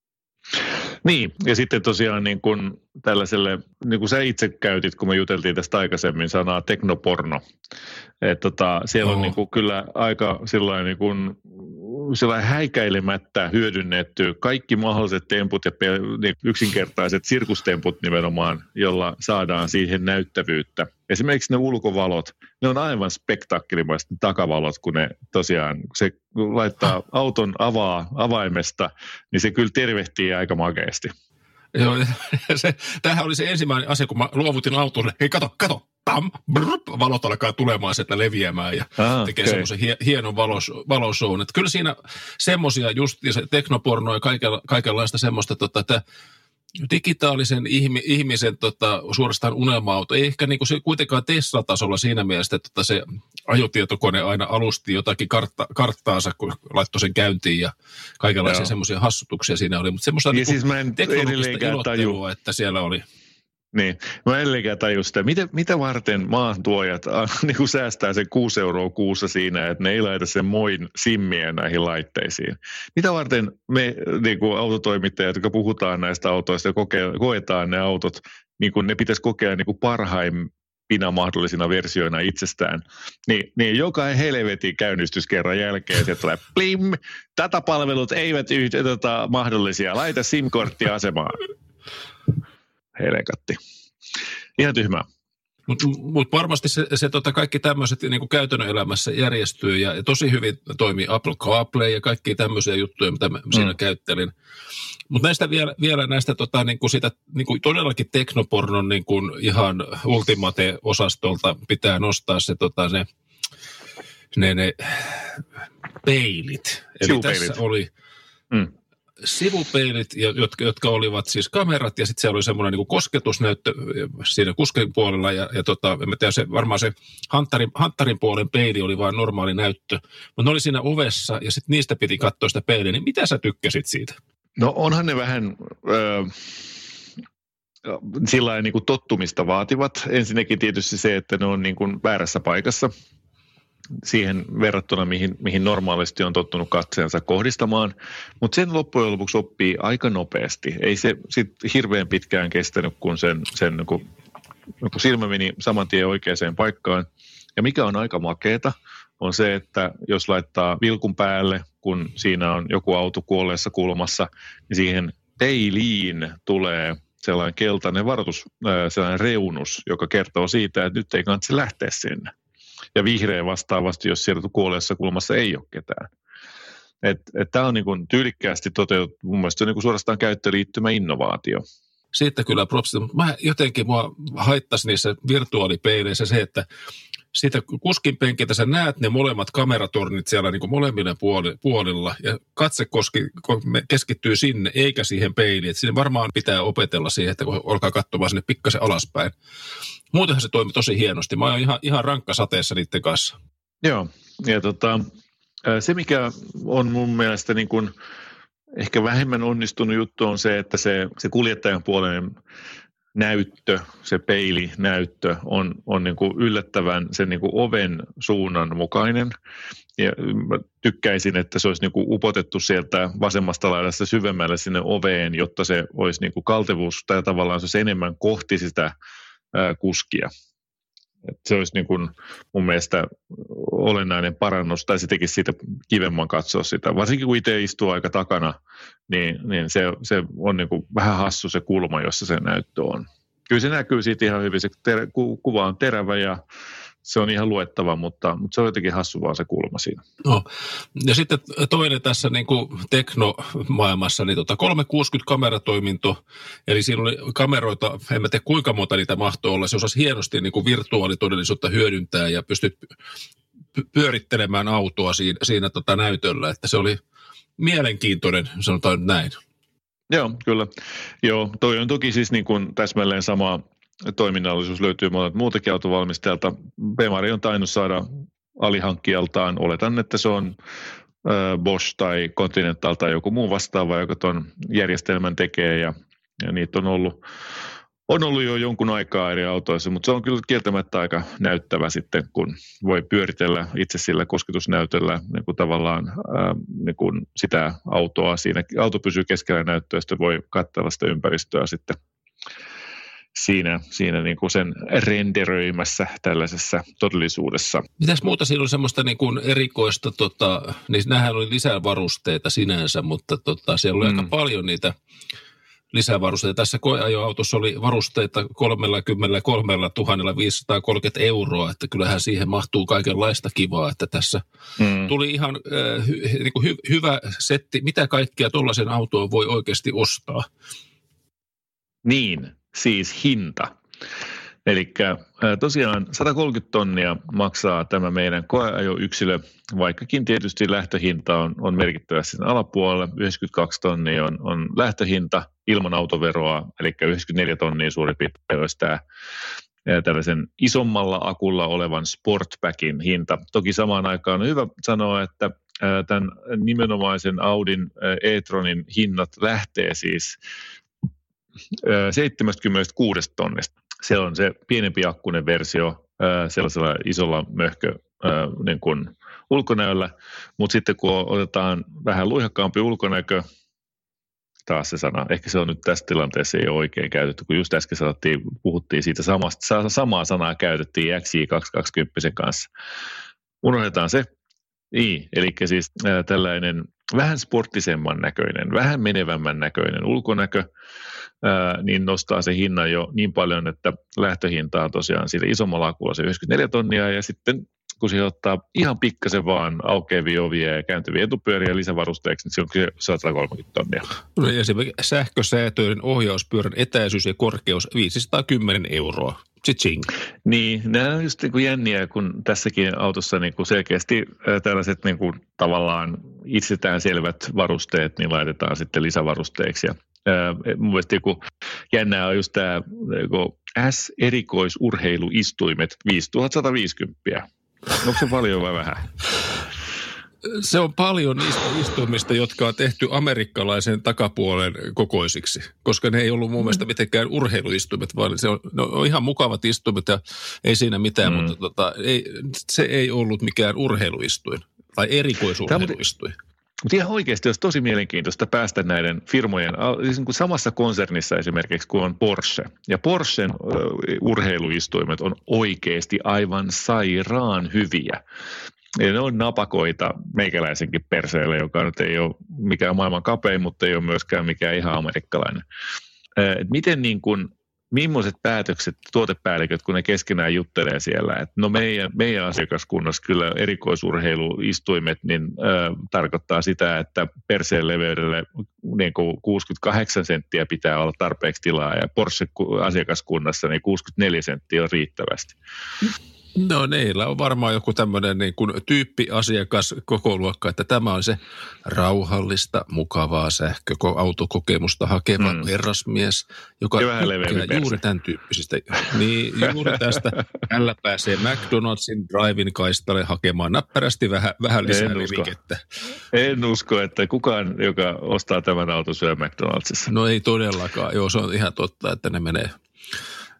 Niin, ja sitten tosiaan niin kuin tällaiselle, niin kuin sä itse käytit, kun me juteltiin tästä aikaisemmin, sanaa teknoporno. Että tota, siellä on oh. niin kuin kyllä aika sillain niin kuin sellainen häikäilemättä hyödynnetty kaikki mahdolliset temput ja niin yksinkertaiset sirkustemput nimenomaan, jolla saadaan siihen näyttävyyttä. Esimerkiksi ne ulkovalot, ne on aivan spektaakkelimaiset takavalot, kun ne tosiaan, kun se laittaa auton avaa avaimesta, niin se kyllä tervehtii aika makeasti. Joo, se, tämähän oli se ensimmäinen asia, kun mä luovutin autolle, hei kato, kato, pam, brrr, valot alkaa tulemaan sieltä leviämään ja Aha, tekee okay. semmoisen hie, hienon valos, valosoun. Että kyllä siinä semmoisia just se teknoporno ja kaikenla, kaikenlaista semmoista, tota, että digitaalisen ihmi, ihmisen tota, suorastaan unelma-auto. Ei ehkä niinku se kuitenkaan Tesla-tasolla siinä mielessä, että tota, se ajotietokone aina alusti jotakin kartta, karttaansa, kun laittoi sen käyntiin ja kaikenlaisia Joo. semmoisia hassutuksia siinä oli. Mutta semmoista niinku siis teknologista ilottelua, että siellä oli. Niin, mä edelleenkään tajun sitä, mitä, mitä varten maantuojat äh, niin kuin säästää sen kuusi euroa kuussa siinä, että ne ei laita sen moin simmiä näihin laitteisiin. Mitä varten me niin kuin autotoimittajat, jotka puhutaan näistä autoista ja koke- koetaan ne autot, niin kuin ne pitäisi kokea niin kuin parhaimpina mahdollisina versioina itsestään, niin, niin joka helvetin käynnistyskerran jälkeen sieltä tulee plim, datapalvelut eivät yhtä tota, mahdollisia, laita SIM-korttia asemaan. Helekatti. Ihan tyhmää. Mutta mut varmasti se, se tota kaikki tämmöiset niin käytännön elämässä järjestyy ja, ja tosi hyvin toimii Apple CarPlay ja kaikki tämmöisiä juttuja, mitä mä mm. siinä käyttelin. Mutta näistä vielä, vielä näistä tota, niin kuin sitä, niin kuin todellakin teknopornon niin kuin ihan ultimate-osastolta pitää nostaa se, tota, ne, ne, ne peilit. Eli Sivupeilit. Tässä oli Mm. sivupeilit, jotka, jotka olivat siis kamerat, ja sitten siellä oli semmoinen niin kuin kosketusnäyttö siinä kusken puolella, ja, ja tota, en tiedä, se, varmaan se hanttarin, hanttarin puolen peili oli vain normaali näyttö, mutta ne oli siinä ovessa, ja sitten niistä piti katsoa sitä peiliä, niin mitä sä tykkäsit siitä? No onhan ne vähän Öö... sillä niin kuin tottumista vaativat. Ensinnäkin tietysti se, että ne on niin kuin väärässä paikassa siihen verrattuna, mihin, mihin normaalisti on tottunut katseensa kohdistamaan, mutta sen loppujen lopuksi oppii aika nopeasti. Ei se sitten hirveän pitkään kestänyt, kun sen, sen niin kuin, kun silmä meni saman tien oikeaan paikkaan. Ja mikä on aika makeeta, on se, että jos laittaa vilkun päälle, kun siinä on joku auto kuolleessa kulmassa, niin siihen peiliin tulee sellainen keltainen varoitus, sellainen reunus, joka kertoo siitä, että nyt ei kannata lähteä sinne. Ja vihreä vastaavasti, jos siellä kuolleessa kulmassa ei ole ketään. Tämä on niin kuin tyylikkäästi toteutettu, mun mielestä se on niin kuin suorastaan käyttöliittymä innovaatio. Siitä kyllä propsit, mutta mä jotenkin mua haittasi niissä virtuaalipeileissä se, että siitä kuskin penkiltä sä näet ne molemmat kameratornit siellä niin kuin molemmilla puolilla ja katse koski, keskittyy sinne eikä siihen peiliin. Et siinä varmaan pitää opetella siihen, että kun olkaa katsomaan sinne pikkasen alaspäin. Muutenhan se toimi tosi hienosti. Mä oon ihan, ihan rankka sateessa niiden kanssa. Joo, ja tota, se mikä on mun mielestä niin kuin ehkä vähemmän onnistunut juttu on se, että se, se kuljettajan puolen näyttö, se peilinäyttö on, on niin kuin yllättävän sen niin kuin oven suunnan mukainen. Ja mä tykkäisin, että se olisi niin kuin upotettu sieltä vasemmasta laidasta syvemmälle sinne oveen, jotta se olisi niin kuin kaltevuus tai tavallaan se olisi enemmän kohti sitä ää, kuskia. Et se olisi niin kuin mun mielestä olennainen parannus, tai se tekisi siitä kivemman katsoa sitä. Varsinkin kun itse istuu aika takana, niin, niin se, se on niin kuin vähän hassu se kulma, jossa se näyttö on. Kyllä se näkyy siitä ihan hyvin, se ter- ku- kuva on terävä ja se on ihan luettava, mutta, mutta se on jotenkin hassu vaan se kulma siinä. No. Ja sitten toinen tässä niin kuin teknomaailmassa, niin tota kolmesataakuusikymmentä kameratoiminto, eli siinä oli kameroita, en mä tiedä kuinka monta niitä mahtoi olla, se osasi hienosti niin kuin virtuaalitodellisuutta hyödyntää ja pystyt pyörittelemään autoa siinä, siinä tota näytöllä, että se oli mielenkiintoinen, sanotaan nyt näin. Joo, kyllä. Joo, toi on toki siis niin kuin täsmälleen sama toiminnallisuus löytyy monelta muutakin autovalmistajalta. Bemari on tainnut saada alihankkijaltaan, oletan, että se on äh, Bosch tai Continental tai joku muu vastaava, joka tuon järjestelmän tekee ja, ja niitä on ollut, on ollut jo jonkun aikaa eri autoissa, mutta se on kyllä kieltämättä aika näyttävä sitten, kun voi pyöritellä itse sillä kosketusnäytöllä niin kuin tavallaan ää, niin kuin sitä autoa siinä. Auto pysyy keskellä näyttöä, sitten voi katsella sitä ympäristöä sitten siinä, siinä niin kuin sen renderöimässä tällaisessa todellisuudessa. Mitäs muuta siinä oli semmoista niin kuin erikoista, tota, niin nämähän oli lisävarusteita sinänsä, mutta tota, siellä oli mm. aika paljon niitä lisävarusteita. Tässä koeajoautossa oli varusteita kolmekymmentäkolme tuhatta viisisataakolmekymmentä euroa, että kyllähän siihen mahtuu kaikenlaista kivaa, että tässä mm. tuli ihan äh, hy, niin kuin hy, hyvä setti, mitä kaikkea tuollaisen autoon voi oikeasti ostaa. Niin, siis hinta. Eli tosiaan sata kolmekymmentä tonnia maksaa tämä meidän koeajoyksilö, vaikkakin tietysti lähtöhinta on, on merkittävästi sen alapuolella. yhdeksänkymmentäkaksi tonnia on, on lähtöhinta ilman autoveroa, eli yhdeksänkymmentäneljä tonnia suurin piirtein olisi tämä tällaisen isommalla akulla olevan Sportbackin hinta. Toki samaan aikaan on hyvä sanoa, että tämän nimenomaisen Audin e-tronin hinnat lähtee siis seitsemänkymmentäkuusi tonnista. Se on se pienempi akkunen versio sellaisella isolla möhkö niin kuin ulkonäöllä, mutta sitten kun otetaan vähän luihakkaampi ulkonäkö, taas se sana, ehkä se on nyt tässä tilanteessa ei ole oikein käytetty, kun just äsken sanottiin, puhuttiin siitä samasta, samaa sanaa käytettiin X J kaksisataakaksikymmentä kanssa. Unohdetaan se. Niin, eli siis ää, tällainen vähän sporttisemman näköinen, vähän menevämmän näköinen ulkonäkö, ää, niin nostaa se hinnan jo niin paljon, että lähtöhinta on tosiaan siitä isommalla akulla se yhdeksänkymmentäneljä tonnia, ja sitten kun se ottaa ihan pikkasen vaan aukeavia ovia ja kääntyviä etupyöriä lisävarusteeksi, niin se on kyllä sata kolmekymmentä tonnia. No, esimerkiksi sähkösäätöiden ohjauspyörän etäisyys ja korkeus viisisataakymmenen euroa. Chiching. Niin, nämä on just niin kuin jänniä, kun tässäkin autossa niin kuin selkeästi tällaiset niin kuin tavallaan itsestään selvät varusteet niin laitetaan sitten lisävarusteiksi. Ja, ää, mun mielestä niin jännää on just tämä niin S-erikoisurheiluistuimet viisituhatta viisikymmentä. Onko se paljon vai vähän? Se on paljon niistä istuimista, jotka on tehty amerikkalaisen takapuolen kokoisiksi, koska ne ei ollut mun mielestä mitenkään urheiluistuimet, vaan se on, ne on ihan mukavat istuimet ja ei siinä mitään, mm. mutta tota, ei, se ei ollut mikään urheiluistuin tai erikoisurheiluistuin. Mutta ihan oikeasti olisi tosi mielenkiintoista päästä näiden firmojen, siis niin kuin samassa konsernissa esimerkiksi kuin on Porsche. Ja Porschen urheiluistuimet on oikeasti aivan sairaan hyviä. Ja ne on napakoita meikäläisenkin perseelle, joka nyt ei ole mikään maailman kapein, mutta ei ole myöskään mikään ihan amerikkalainen. Et miten niin kuin, millaiset päätökset, tuotepäälliköt, kun ne keskenään juttelee siellä, että no meidän, meidän asiakaskunnassa kyllä erikoisurheiluistuimet niin äh, tarkoittaa sitä, että perseen leveydelle niin kuin kuusikymmentäkahdeksan senttiä pitää olla tarpeeksi tilaa ja Porsche-asiakaskunnassa niin kuusikymmentäneljä senttiä on riittävästi. No neillä on varmaan joku tämmöinen niin kuin tyyppiasiakas koko luokka, että tämä on se rauhallista, mukavaa sähköautokokemusta hakeva mm. herrasmies, joka tykkää juuri tämän tyyppisistä. Niin juuri tästä. Tällä pääsee McDonaldsin drive-in kaistalle hakemaan näppärästi vähän, vähän lisää rikettä. En usko, että kukaan, joka ostaa tämän auton, syö McDonaldsissa. No ei todellakaan. Joo, se on ihan totta, että ne menee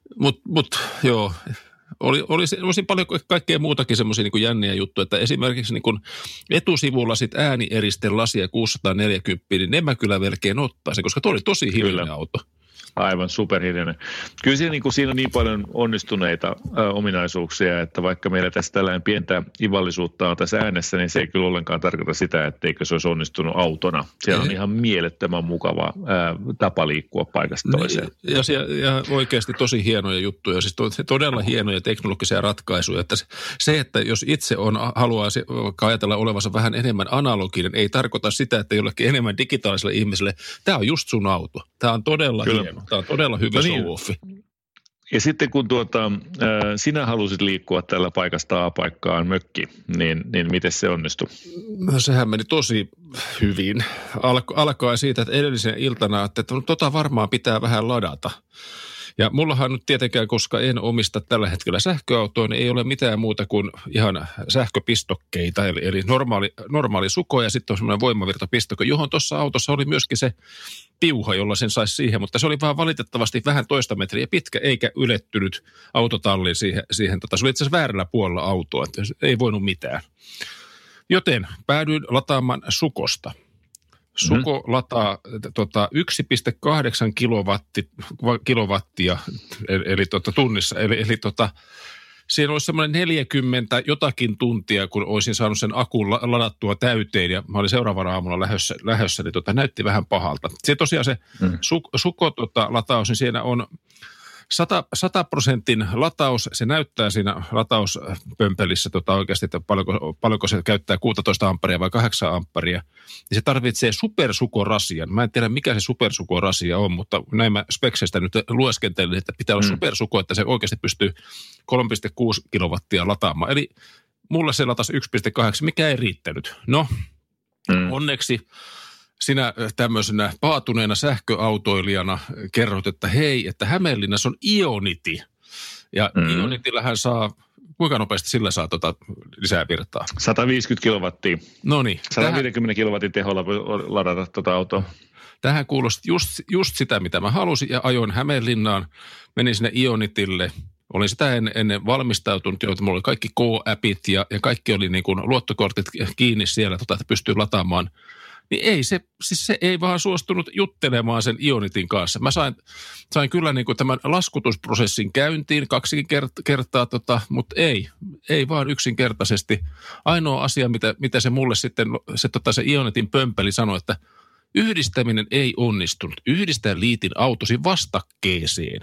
Mutta mut, joo, oli, oli, oli paljon kaikkea muutakin semmoisia niin kuin jänniä juttuja, että esimerkiksi niin kuin etusivulla sit äänieristen lasia kuusisataaneljäkymmentä, niin ne mä kyllä melkein ottaisin, koska tuo oli tosi hiljainen auto. Aivan superhiljainen. Kyllä siinä, niin kuin, siinä on niin paljon onnistuneita ä, ominaisuuksia, että vaikka meillä tässä tällainen pientä ivallisuutta on tässä äänessä, niin se ei kyllä ollenkaan tarkoita sitä, etteikö se olisi onnistunut autona. Siellä on ihan mielettömän mukava ä, tapa liikkua paikasta toiseen. Ja, ja, ja oikeasti tosi hienoja juttuja, siis to, todella hienoja teknologisia ratkaisuja. Että se, että jos itse on, haluaa ajatella olevansa vähän enemmän analoginen, ei tarkoita sitä, että jollekin enemmän digitaaliselle ihmiselle, tämä on just sun auto. Tämä on todella kyllä hieno. Tämä on todella hyvä no niin. show-offi. Ja sitten kun tuota, äh, sinä halusit liikkua tällä paikasta A-paikkaan mökki, niin, niin miten se onnistui? No, sehän meni tosi hyvin. Alko, alkaa siitä, että edellisen iltana, että tota varmaan pitää vähän ladata. Ja mullahan nyt tietenkään, koska en omista tällä hetkellä sähköautoa, niin ei ole mitään muuta kuin ihan sähköpistokkeita, eli, eli normaali, normaali suko ja sitten on semmoinen voimavirtapistokko, johon tuossa autossa oli myöskin se piuha, jolla sen saisi siihen, mutta se oli vaan valitettavasti vähän toista metriä pitkä, eikä ylettynyt autotalliin siihen. siihen tota, se oli itse asiassa väärällä puolella autoa, että ei voinut mitään. Joten päädyin lataamaan sukosta. Suko mm. lataa tota, yksi pilkku kahdeksan kilowatti, kilowattia eli, eli tota, tunnissa. Eli, eli tota, siinä olisi semmoinen neljäkymmentä jotakin tuntia, kun olisin saanut sen akun ladattua täyteen. Ja mä olin seuraavana aamulla lähdössä, lähdössä niin tota, näytti vähän pahalta. Se tosiaan se mm. su, Suko tota, lataus, niin siinä on sata prosentin lataus, se näyttää siinä latauspömpelissä tota oikeasti, että paljonko, paljonko se käyttää kuusitoista amperia vai kahdeksan amperia. Ja se tarvitsee supersukorasian. Mä en tiedä, mikä se supersukorasia on, mutta näin mä spekseistä nyt lueskentelin, että pitää olla mm. supersuko, että se oikeasti pystyy kolme pilkku kuusi kilowattia lataamaan. Eli mulle se latasi yksi pilkku kahdeksan, mikä ei riittänyt. No, mm. onneksi sinä tämmöisenä paatuneena sähköautoilijana kerrot, että hei, että Hämeenlinnassa on Ionity. Ja mm. Ionitillähän saa, kuinka nopeasti sillä saa tota lisää virtaa? sata viisikymmentä kilowattia. No niin. sata viisikymmentä kilowatin teholla voi ladata tuota autoa. Tähän kuulosti just, just sitä, mitä mä halusin, ja ajoin Hämeenlinnaan, menin sinne Ionitylle. Olin sitä ennen, ennen valmistautunut, joita mulla oli kaikki Go-appit ja, ja kaikki oli niin kuin luottokortit kiinni siellä, tota, että pystyy lataamaan. Niin ei se, siis se ei vaan suostunut juttelemaan sen Ionityn kanssa. Mä sain, sain kyllä niin kuin tämän laskutusprosessin käyntiin kaksi kert- kertaa, tota, mutta ei, ei vaan yksinkertaisesti. Ainoa asia, mitä, mitä se mulle sitten, se, tota, se Ionityn pömpeli sanoi, että yhdistäminen ei onnistunut. Yhdistä liitin autosi vastakkeeseen.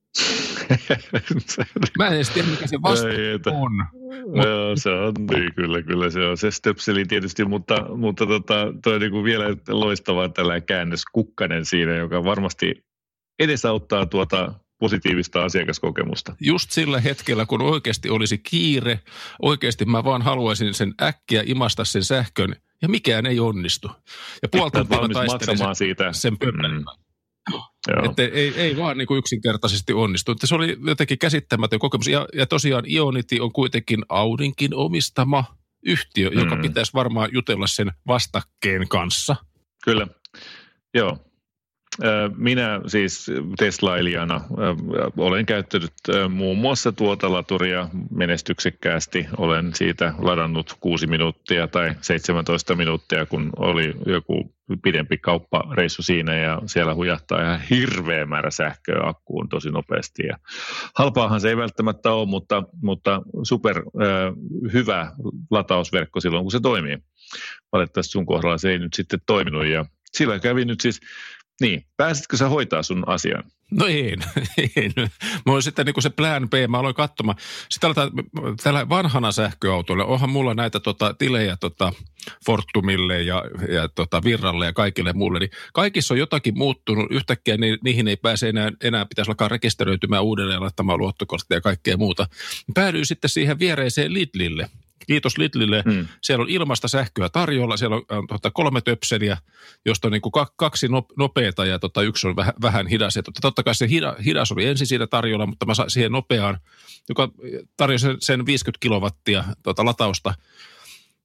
Mä en edes tiedä, mikä se vastakkeet on. Mutta joo, se on, niin kyllä, kyllä se on. Se stöpseli tietysti, mutta, mutta tota, toi on niin kuin vielä loistava tällainen käännöskukkanen siinä, joka varmasti edesauttaa tuota positiivista asiakaskokemusta. Just sillä hetkellä, kun oikeasti olisi kiire, oikeasti mä vaan haluaisin sen äkkiä imasta sen sähkön, ja mikään ei onnistu. Ja puolta valmis maksamaan sen, siitä. Sen pömpelin. Mm. Että ei, ei vaan niin kuin yksinkertaisesti onnistu. Että se oli jotenkin käsittämätön kokemus. Ja, ja tosiaan Ionity on kuitenkin Audinkin omistama yhtiö, mm. joka pitäisi varmaan jutella sen vastakkeen kanssa. Kyllä, joo. Minä siis teslailijana olen käyttänyt muun muassa tuota laturia menestyksekkäästi. Olen siitä ladannut kuusi minuuttia tai seitsemäntoista minuuttia, kun oli joku pidempi kauppareissu siinä ja siellä hujahtaa ihan hirveä määrä sähköä akkuun tosi nopeasti. Ja halpaahan se ei välttämättä ole, mutta, mutta super äh, hyvä latausverkko silloin, kun se toimii. Valitettavasti sun kohdalla se ei nyt sitten toiminut ja sillä kävi nyt siis. Niin, pääsitkö sä hoitaa sun asian? No en, en. Mä olin sitten niin kuin se plan B, mä aloin katsomaan. Sitten tällä, tällä vanhana sähköautolla, onhan mulla näitä tota, tilejä tota, Fortumille ja, ja tota, Virralle ja kaikille muille, niin kaikissa on jotakin muuttunut. Yhtäkkiä ni, niihin ei pääse enää, enää pitäisi alkaa rekisteröitymään uudelleen ja laittamaan luottokorttia ja kaikkea muuta. Päädyin sitten siihen viereiseen Lidlille. Kiitos Lidlille. Hmm. Siellä on ilmasta sähköä tarjolla. Siellä on, on tota, kolme töpseliä, josta on niin kuin kaksi nopeata ja tota, yksi on vähän, vähän hidas. Ja tota, totta kai se hida, hidas oli ensin siinä tarjolla, mutta mä sain siihen nopeaan, joka tarjosi sen, sen viisikymmentä kilowattia tota, latausta.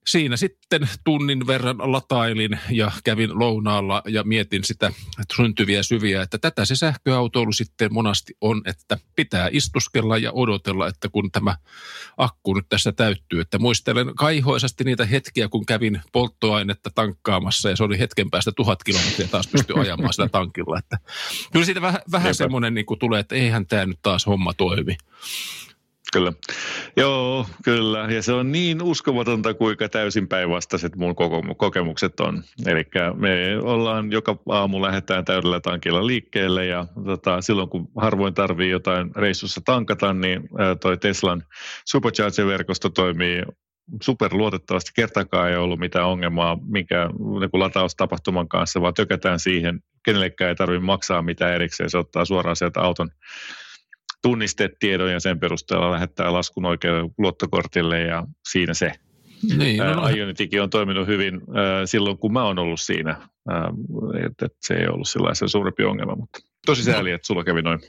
siinä sitten tunnin verran latailin ja kävin lounaalla ja mietin sitä syntyviä syviä, että tätä se sähköautoilu sitten monasti on, että pitää istuskella ja odotella, että kun tämä akku nyt tässä täyttyy. Että muistelen kaihoisasti niitä hetkiä, kun kävin polttoainetta tankkaamassa ja se oli hetken päästä tuhat kilometriä taas pystyi ajamaan sillä tankilla. Että kyllä siitä vähän, vähän semmoinen niin kuin tulee, että eihän tämä nyt taas homma toimi. Kyllä. Joo, kyllä. Ja se on niin uskomatonta, kuinka täysin päinvastaiset mun kokemukset on. Eli me ollaan joka aamu lähdetään täydellä tankilla liikkeelle ja tota, silloin kun harvoin tarvii jotain reissussa tankata, niin toi Teslan Supercharger-verkosto toimii superluotettavasti. Kertakaan ei ollut mitään ongelmaa minkä niin lataustapahtuman kanssa, vaan tökätään siihen. Kenellekään ei tarvitse maksaa mitään erikseen. Se ottaa suoraan sieltä auton tunnistetiedon ja sen perusteella lähettää laskun oikealle luottokortille ja siinä se. Niin, no, Ionitikin on toiminut hyvin äh, silloin, kun mä oon ollut siinä. Äh, että se ei ollut sellaisen suurempi ongelma, mutta tosi sääli, että sulla kävi noin.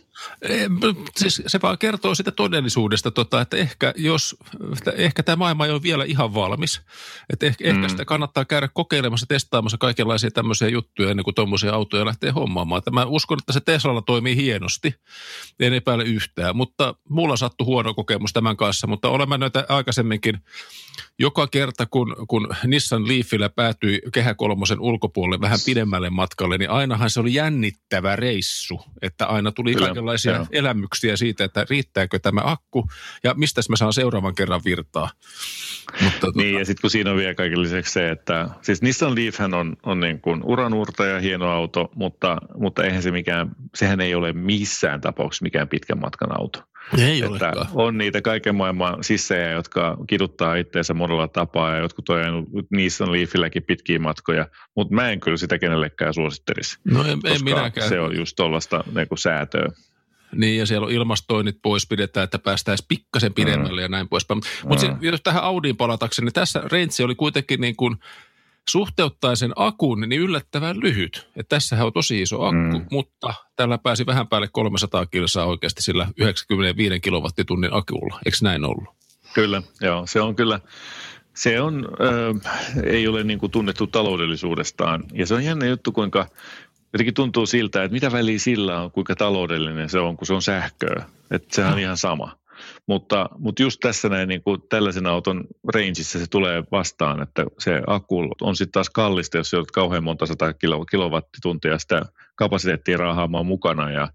Siis se vaan kertoo sitä todellisuudesta, tota, että ehkä, jos, ehkä tämä maailma ei ole vielä ihan valmis. Että ehkä, mm. ehkä sitä kannattaa käydä kokeilemassa, testaamassa kaikenlaisia tämmöisiä juttuja ennen kuin tuommoisia autoja lähtee hommaamaan. Mä uskon, että se Teslalla toimii hienosti, en epäile yhtään, mutta mulla sattui huono kokemus tämän kanssa, mutta olemme näitä aikaisemminkin joka kerta, kun, kun Nissan Leafillä päätyi Kehä Kolmosen ulkopuolelle vähän pidemmälle matkalle, niin ainahan se oli jännittävä reissu, että aina tuli Kyllä, kaikenlaisia joo. elämyksiä siitä, että riittääkö tämä akku ja mistä mä saan seuraavan kerran virtaa. Mutta, niin tuota... ja sitten kun siinä on vielä kaiken lisäksi se, että siis Nissan Leafhän on, on niin kuin uranuurta ja hieno auto, mutta, mutta eihän se mikään, sehän ei ole missään tapauksessa mikään pitkän matkan auto. Ei että on niitä kaiken maailman sissejä, jotka kiduttaa itseensä monella tapaa ja jotkut on ajanut Nissan Leafilläkin pitkiä matkoja, mutta mä en kyllä sitä kenellekään suosittelisi, no en, koska en minäkään. Se on just tuollaista niin kuin säätöä. Niin, ja siellä on ilmastoinnit pois pidetään, että päästäisiin pikkasen pidemmälle mm. ja näin poispäin. Mutta mm. jos tähän Audiin palatakseni, niin tässä range oli kuitenkin niin kuin suhteuttaen sen akun niin yllättävän lyhyt. Että tässähän on tosi iso akku, mm. mutta tällä pääsi vähän päälle kolmesataa kilsaa oikeasti sillä yhdeksänkymmentäviisi kilowattitunnin akulla. Eikö näin ollut? Kyllä, joo. Se on kyllä, se on, äh, ei ole niin kuin tunnettu taloudellisuudestaan. Ja se on jännä juttu, kuinka jotenkin tuntuu siltä, että mitä väliä sillä on, kuinka taloudellinen se on, kun se on sähköä. Että sehän on ihan sama. Mutta, mutta just tässä näin niin kuin tällaisen auton rangeissa se tulee vastaan, että se akku on sitten taas kallista, jos se on kauhean monta sata kilowattituntia sitä kapasiteettia raahaamaan mukana ja,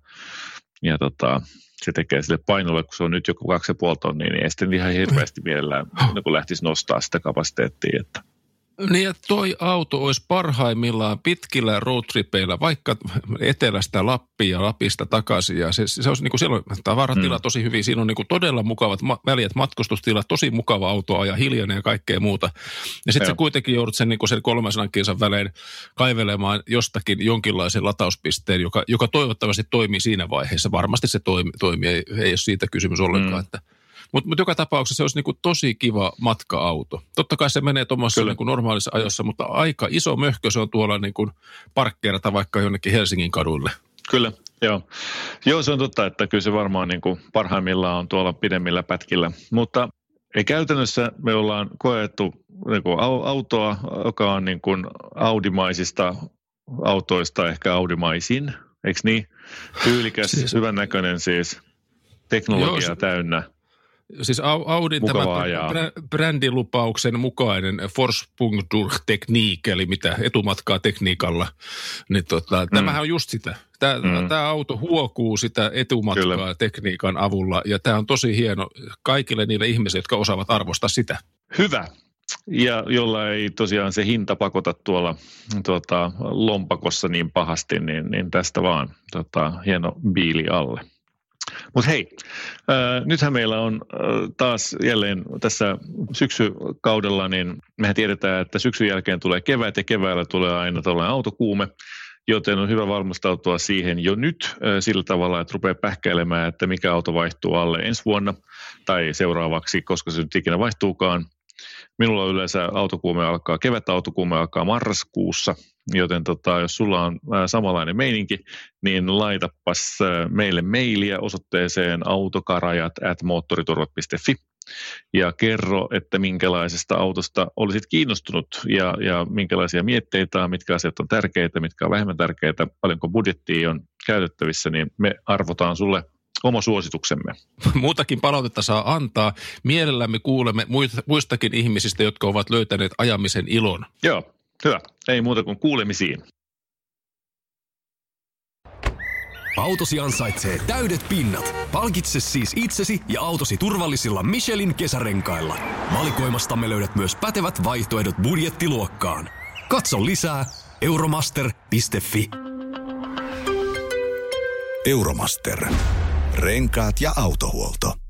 ja tota, se tekee sille painolle, kun se on nyt joku kaksi ja puoli tonnia, niin ei sitten ihan hirveästi mielellään kun lähtisi nostaa sitä kapasiteettia, että niin ja toi auto olisi parhaimmillaan pitkillä roadtripeillä, vaikka etelästä Lappia ja Lapista takaisin. Ja se, se olisi niin kuin siellä on tavaratila mm. tosi hyvin. Siinä on niin kuin todella mukavat ma- väliät, matkustustilat, tosi mukava auto ajaa, hiljainen ja kaikkea muuta. Ja sitten sä kuitenkin joudut sen, niin kuin sen kolmesadan kilsan välein kaivelemaan jostakin jonkinlaisen latauspisteen, joka, joka toivottavasti toimii siinä vaiheessa. Varmasti se toimi, toimii, ei, ei ole siitä kysymys ollenkaan, mm. että Mutta mut joka tapauksessa se olisi niinku tosi kiva matka-auto. Totta kai se menee tuommoisessa niinku normaalissa ajossa, mutta aika iso möhkö se on tuolla niinku parkkeerata vaikka jonnekin Helsingin kaduille. Kyllä, joo. Joo, se on totta, että kyllä se varmaan niinku parhaimmillaan on tuolla pidemmillä pätkillä. Mutta ei käytännössä me ollaan koettu niinku autoa, joka on niinku audimaisista autoista ehkä audimaisin, eikö niin? Tyylikäs, siis, hyvän näköinen siis, teknologiaa joo, täynnä. Siis Audin tämä brändilupauksen mukainen Forsprung-Tekniik, eli mitä etumatkaa tekniikalla, niin tota, mm. tämähän on just sitä. Tämä, mm. tämä auto huokuu sitä etumatkaa Kyllä. tekniikan avulla, ja tämä on tosi hieno kaikille niille ihmisille, jotka osaavat arvostaa sitä. Hyvä. Ja jolla ei tosiaan se hinta pakota tuolla tuota, lompakossa niin pahasti, niin, niin tästä vaan tota, hieno biili alle. Mutta hei, äh, nythän meillä on äh, taas jälleen tässä syksykaudella, niin mehän tiedetään, että syksyn jälkeen tulee kevät ja keväällä tulee aina tällainen autokuume, joten on hyvä valmistautua siihen jo nyt äh, sillä tavalla, että rupeaa pähkäilemään, että mikä auto vaihtuu alle ensi vuonna tai seuraavaksi, koska se nyt ikinä vaihtuukaan. Minulla yleensä autokuume alkaa, kevätautokuume alkaa marraskuussa, joten tota, jos sulla on ää, samanlainen meininki, niin laitapas ää, meille mailia osoitteeseen autokarajat at moottoriturvat piste fi ja kerro, että minkälaisesta autosta olisit kiinnostunut ja, ja minkälaisia mietteitä on, mitkä asiat on tärkeitä, mitkä on vähemmän tärkeitä, paljonko budjettia on käytettävissä, niin me arvotaan sulle oma suosituksemme. Muutakin palautetta saa antaa. Mielellämme kuulemme muistakin ihmisistä, jotka ovat löytäneet ajamisen ilon. Joo, hyvä. Ei muuta kuin kuulemisiin. Autosi ansaitsee täydet pinnat. Palkitse siis itsesi ja autosi turvallisilla Michelin kesärenkailla. Valikoimastamme löydät myös pätevät vaihtoehdot budjettiluokkaan. Katso lisää euromaster piste fi. Euromaster. Renkaat ja autohuolto.